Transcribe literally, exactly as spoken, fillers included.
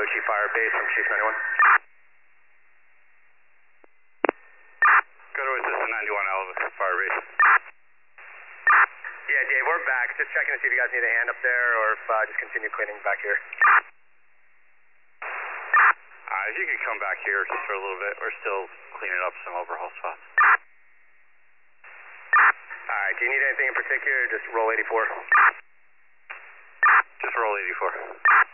Lucci Fire Base from Chief ninety-one. Go to Assistant ninety-one Alpha Fire Base. Yeah, Dave, we're back. Just checking to see if you guys need a hand up there or if uh, just continue cleaning back here. Uh, if you could come back here just for a little bit, we're still cleaning up some overhaul spots. Alright, do you need anything in particular or just roll eighty-four? Just roll eighty-four.